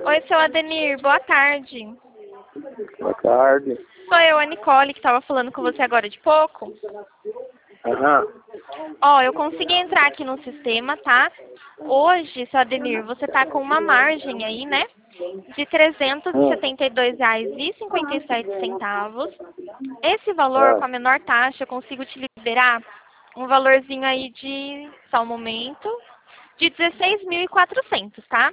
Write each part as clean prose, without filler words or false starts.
Oi, seu Adenir, boa tarde. Boa tarde. Sou eu, a Nicole, que estava falando com você agora de pouco. Aham. Ó, eu consegui entrar aqui no sistema, tá? Hoje, seu Adenir, você tá com uma margem aí, né? De R$ 372,57. Esse valor, com a menor taxa, eu consigo te liberar um valorzinho aí de, só um momento, de 16.400, tá?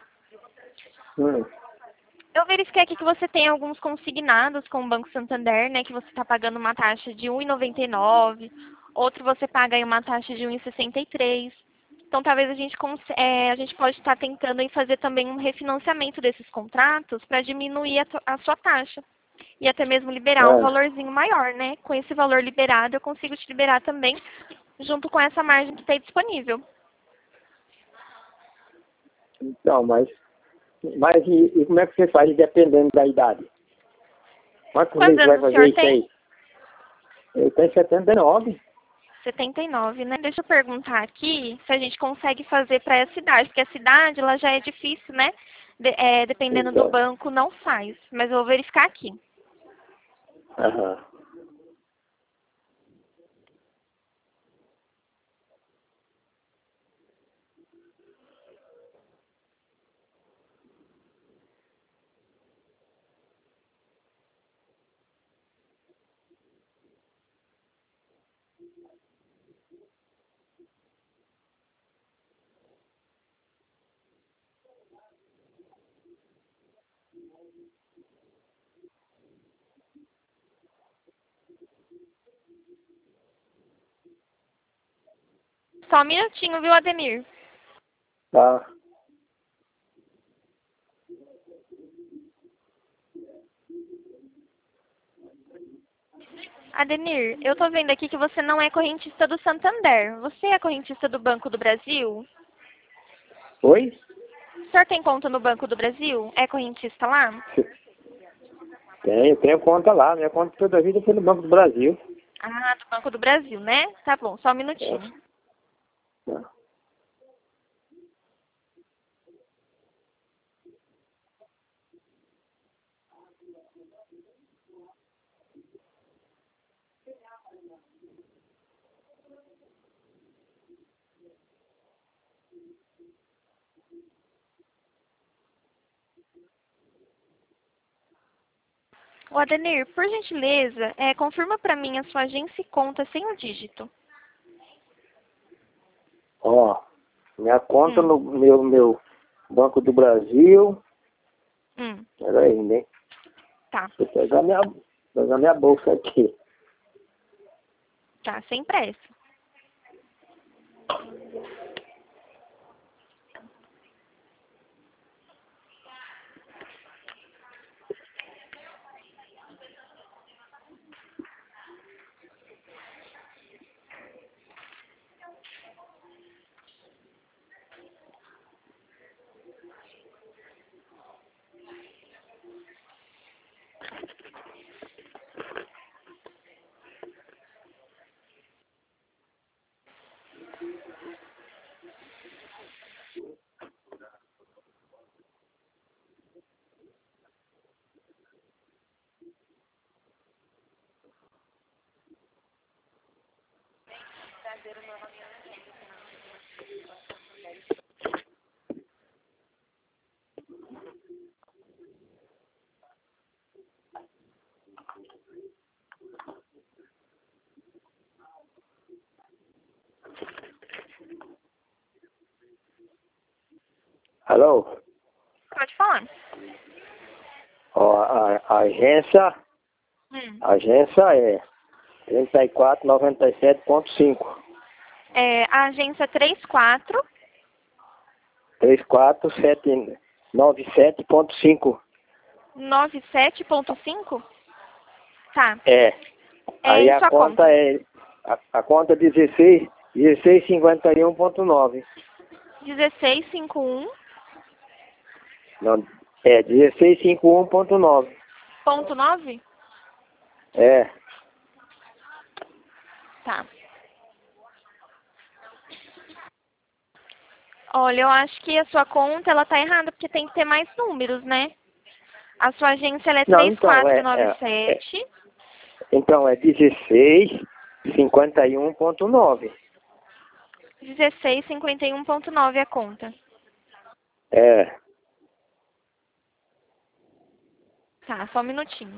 Eu verifiquei aqui que você tem alguns consignados com o Banco Santander, né? Que você está pagando uma taxa de R$ 1,99. Outro você paga aí uma taxa de R$ 1,63. Então, talvez a gente pode estar tentando aí fazer também um refinanciamento desses contratos para diminuir a sua taxa. E até mesmo liberar um valorzinho maior, né? Com esse valor liberado, eu consigo te liberar também, junto com essa margem que está disponível. Então, mas e como é que você faz dependendo da idade? Quantos Quantos meses vai anos o fazer senhor isso tem? aí? Eu tenho 79. 79, né? Deixa eu perguntar aqui se a gente consegue fazer para essa idade, porque essa idade ela já é difícil, né? Dependendo do Então. banco, não faz. Mas eu vou verificar aqui. Aham. Só um minutinho, viu, Ademir? Tá. Ademir, eu tô vendo aqui que você não é correntista do Santander. Você é correntista do Banco do Brasil? Oi? O senhor tem conta no Banco do Brasil? É correntista lá? Tenho conta lá. Minha conta toda a vida foi no Banco do Brasil. Ah, do Banco do Brasil, né? Tá bom, só um minutinho. Tá. Ô, Adenir, por gentileza, confirma para mim a sua agência e conta sem o dígito. Ó, minha conta no meu Banco do Brasil. Peraí, né? Tá, Vou pegar minha bolsa aqui. tá, sem pressa. Alô? Pode falar. Ó, a agência é 3497.5. A agência 34. 3497.5. 97.5? Tá. Aí E a sua conta conta? a conta é 1651.9. 1651.9. Não, 1651.9. Tá. Olha, eu acho que a sua conta, ela tá errada, porque tem que ter mais números, né? A sua agência, ela é Não, três então, quatro nove sete então é 1651.9. 1651.9 a conta. É, Tá, só um minutinho.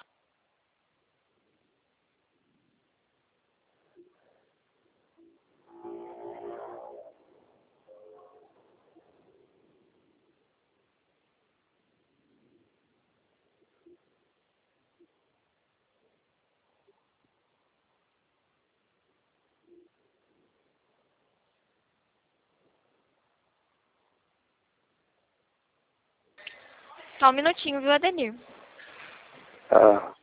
Só um minutinho, viu, Adenir? ah,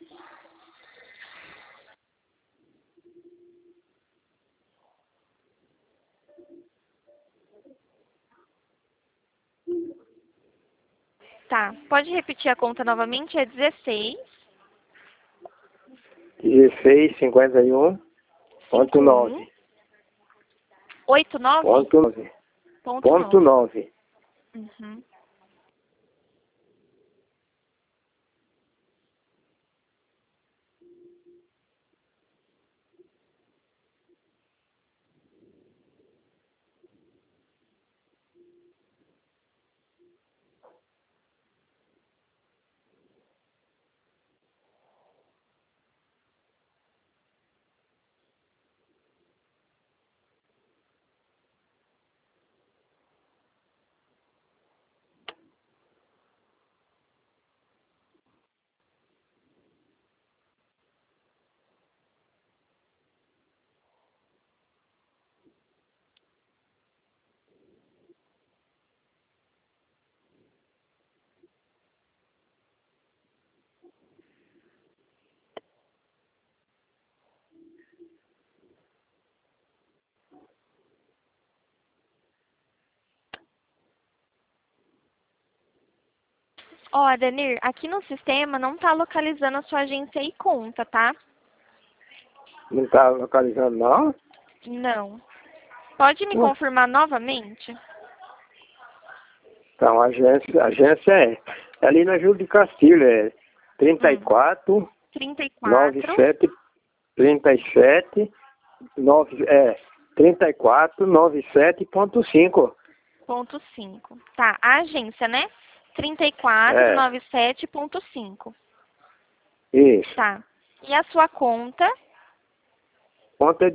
Tá, pode repetir a conta novamente? É 16 1651.9. 51 89 Ponto 9. ponto Ponto 9. 9. Uhum. Ó, Adenir, aqui no sistema não tá localizando a sua agência e conta, tá? Não está localizando, não? Não. Pode me Ué, confirmar novamente? então, a agência é ali na Júlio de Castilho, é Hum. 34 34 97 37 9, 3497.5. ponto 5. Tá, a agência, né? 34 É, 97.5. isso. Tá. E a sua conta? Conta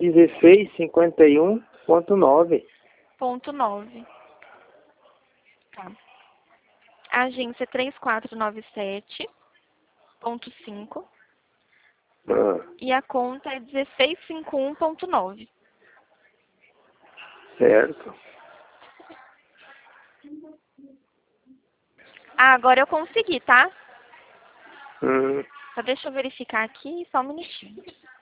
1651.9. Ponto 9. Tá. A agência 3497.5. Ah, E a conta é 1651.9. certo. Ah, agora eu consegui, tá? Hum, Só deixa eu verificar aqui, só um minutinho.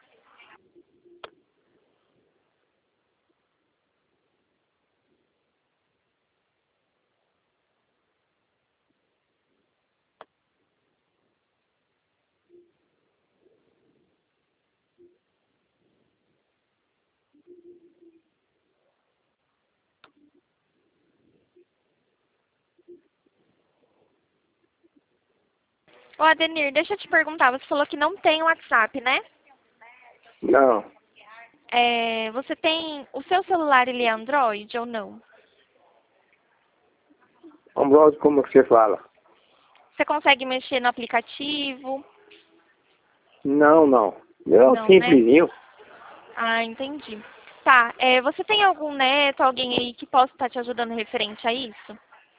Ô, Adenir, deixa eu te perguntar, você falou que não tem WhatsApp, né? não. Você tem... O seu celular, ele é Android ou não? Ambrosio, como que você fala? Você consegue mexer no aplicativo? Não, não. Meu Não, né? simplesinho. Ah, entendi. Tá, você tem algum neto, alguém aí que possa estar te ajudando referente a isso?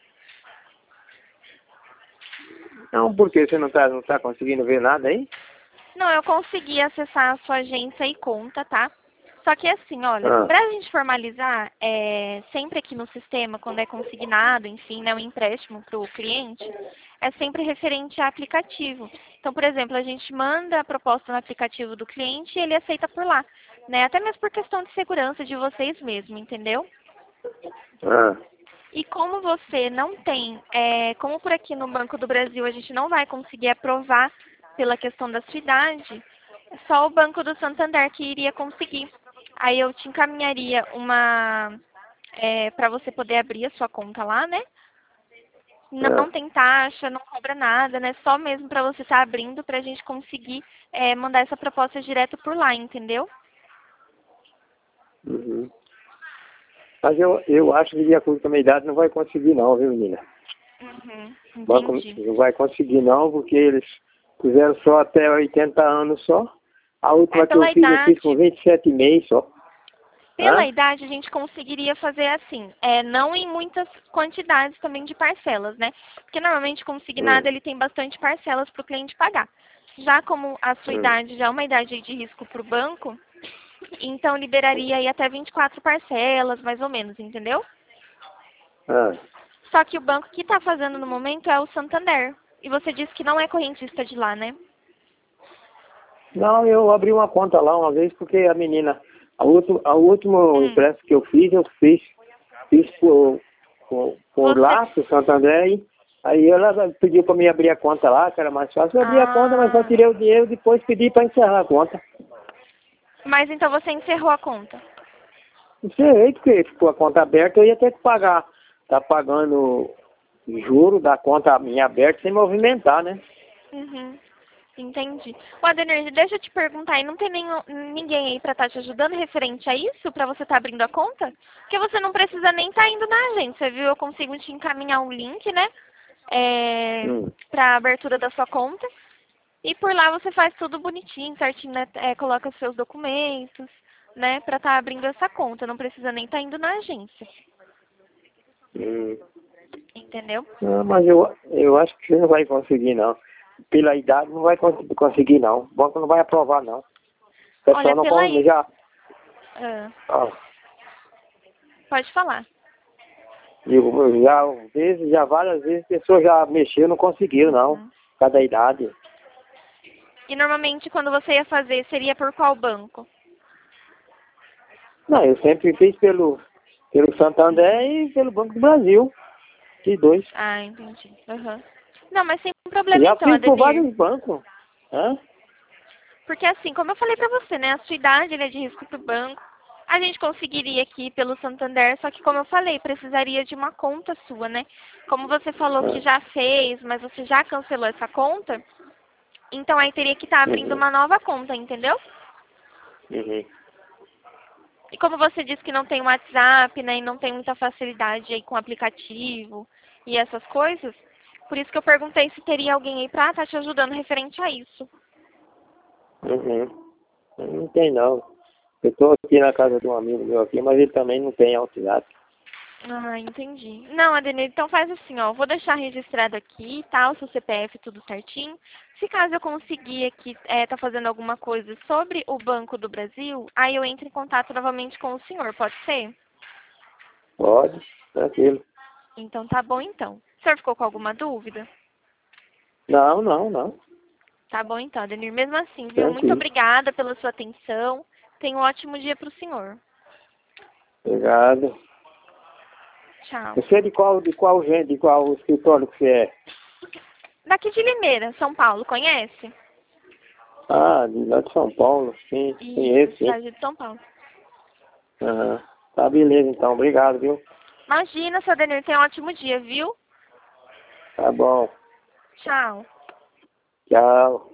Não, porque você não tá conseguindo ver nada aí? Não, eu consegui acessar a sua agência e conta, tá? Só que assim, olha, Ah, pra gente formalizar, sempre aqui no sistema, quando é consignado, enfim, né, um empréstimo para o cliente, é sempre referente a aplicativo. Então, por exemplo, a gente manda a proposta no aplicativo do cliente e ele aceita por lá, né? Até mesmo por questão de segurança de vocês mesmo, entendeu? ah, E como você não tem, como por aqui no Banco do Brasil a gente não vai conseguir aprovar pela questão da sua idade, só o Banco do Santander que iria conseguir. Aí eu te encaminharia para você poder abrir a sua conta lá, né? Não tem taxa, não cobra nada, né? Só mesmo para você estar abrindo para a gente conseguir mandar essa proposta direto por lá, entendeu? Uhum. Mas eu acho que de acordo com a minha idade não vai conseguir não, viu, menina? Uhum, Banco entendi. não vai conseguir não, porque eles fizeram só até 80 anos só. A última que Pela eu fiz com idade, 27,5 só. pela Hã? idade a gente conseguiria fazer assim, não em muitas quantidades também de parcelas, né? Porque normalmente consignado Hum, ele tem bastante parcelas para o cliente pagar. Já como a sua hum. idade já é uma idade de risco para o banco, então liberaria aí até 24 parcelas, mais ou menos, entendeu? Ah. Só que o banco que está fazendo no momento é o Santander. E você disse que não é correntista de lá, né? Não, eu abri uma conta lá uma vez porque a menina, a último Hum. empréstimo que eu fiz por Você. lá, por Santander, e aí ela pediu para mim abrir a conta lá, que era mais fácil. Eu abri a conta, mas só Ah. tirei o dinheiro e depois pedi para encerrar a conta. Mas então você encerrou a conta. Encerrei, porque ficou a conta aberta, eu ia ter que pagar. Tá pagando juro da conta minha aberta sem movimentar, né? Uhum. Entendi. Ô, Adenir, deixa eu te perguntar aí, não tem ninguém aí pra estar te ajudando referente a isso, pra você estar abrindo a conta? Porque você não precisa nem estar indo na agência, viu? Eu consigo te encaminhar um link, né? Hum. Pra abertura da sua conta. E por lá você faz tudo bonitinho, certinho, né? Coloca os seus documentos, né? Pra estar abrindo essa conta. Não precisa nem estar indo na agência. Hum. Entendeu? Não, mas eu acho que você não vai conseguir, não. Pela idade não vai conseguir, não. O banco não vai aprovar, não. O Olha, pessoal não consegue, já, Ah, ó, pode falar. já várias vezes pessoas já mexeram, não conseguiram, não. Uhum. Cada idade. E normalmente quando você ia fazer, seria por qual banco? Não, eu sempre fiz pelo Santander e pelo Banco do Brasil. Os dois. Ah, entendi. Aham. Não, mas sem problema Já então, fiz por Ademir. vários bancos. Hã? Porque assim, como eu falei pra você, né? A sua idade ele é de risco pro banco. A gente conseguiria aqui pelo Santander, só que como eu falei, precisaria de uma conta sua, né? Como você falou que Ah, já fez, mas você já cancelou essa conta, então aí teria que estar abrindo uhum, uma nova conta, entendeu? uhum, E como você disse que não tem WhatsApp, né, e não tem muita facilidade aí com aplicativo e essas coisas, por isso que eu perguntei se teria alguém aí pra estar te ajudando referente a isso. uhum. Não tem, não. Eu estou aqui na casa de um amigo meu aqui, mas ele também não tem WhatsApp. Ah, entendi. Não, Adenir, então faz assim, ó, vou deixar registrado aqui, tá, o seu CPF tudo certinho. Se caso eu conseguir aqui tá fazendo alguma coisa sobre o Banco do Brasil, aí eu entro em contato novamente com o senhor, pode ser? Pode, tranquilo. Então tá bom então. O senhor ficou com alguma dúvida? Não, não, não. Tá bom então, Adenir. Mesmo assim, viu? Muito Tranquilo. obrigada pela sua atenção. Tenha um ótimo dia para o senhor. Obrigado. Tchau. Você é de qual escritório que você é? Daqui de Limeira, São Paulo, conhece? Ah, de lá de São Paulo, sim, Isso, conheço, sim. cidade de São Paulo. Aham. Tá, beleza então, obrigado, viu? Imagina, seu Adenir, tenha um ótimo dia, viu? Tá bom. Tchau. Tchau.